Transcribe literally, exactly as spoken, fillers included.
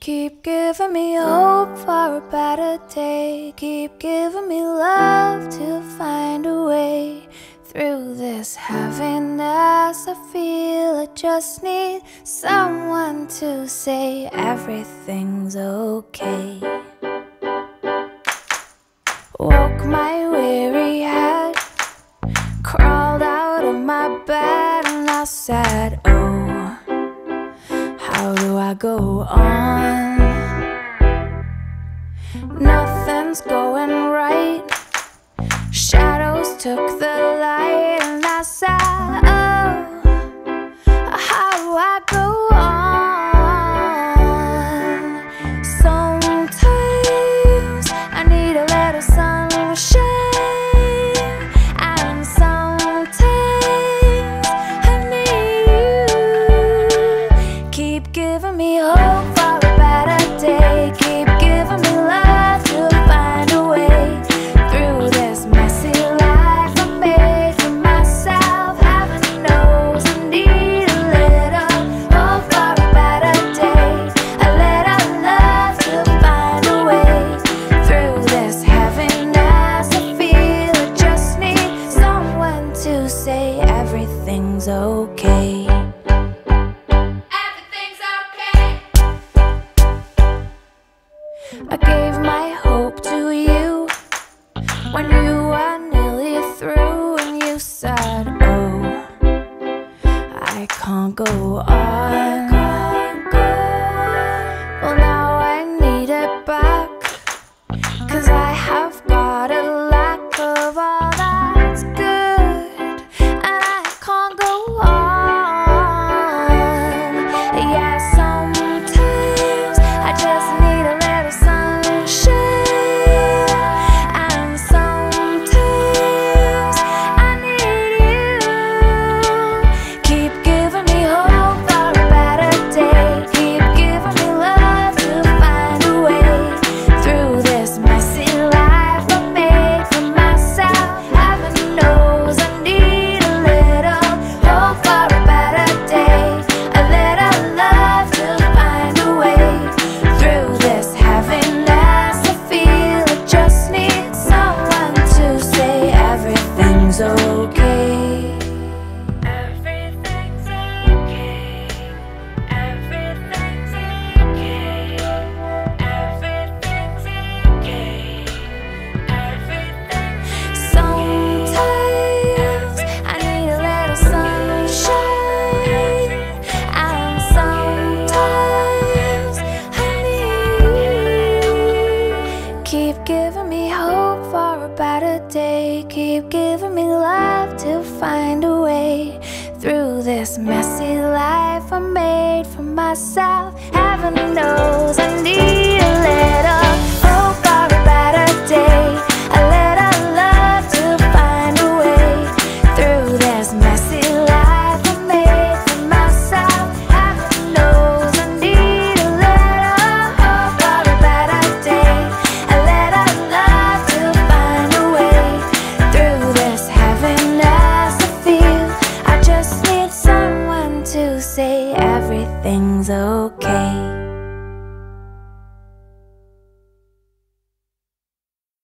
Keep giving me hope for a better day. Keep giving me love to find a way through this heaviness I feel. I just need someone to say everything's okay. Woke my weary head, crawled out of my bed, and I said, oh, how do I go on? Nothing's going right. Shadows took the light, and I said, oh, how do I go on? Sometimes I need a little sunshine, and sometimes I need you. Keep giving me hope for a better day. Keep giving me love to find a way through this messy life I made for myself. Heaven knows I need a little hope for a better day, a little love to find a way through this heaviness I feel. I just need someone to say everything's okay. I gave my hope to you when you were nearly through, and you said, oh, I can't go on. Well, now I need it back, 'cause I have got a lack of all that's good, and I can't go on. Yeah, sometimes I just need a little sunshine, and sometimes I need you. Keep giving me hope for a better day. Keep giving me love to find a way through this messy life I made for myself. Heaven knows I need a little hope for a better day, a little love to find a way through this heaviness I feel. I just need someone to say everything's okay. Everything's okay. Everything's okay. Everything's okay. Everything. Sometimes I need a little sunshine, and sometimes I need you. Keep giving me hope for a better day. Keep giving me love to find a way through this messy life I made for myself. Heaven knows I need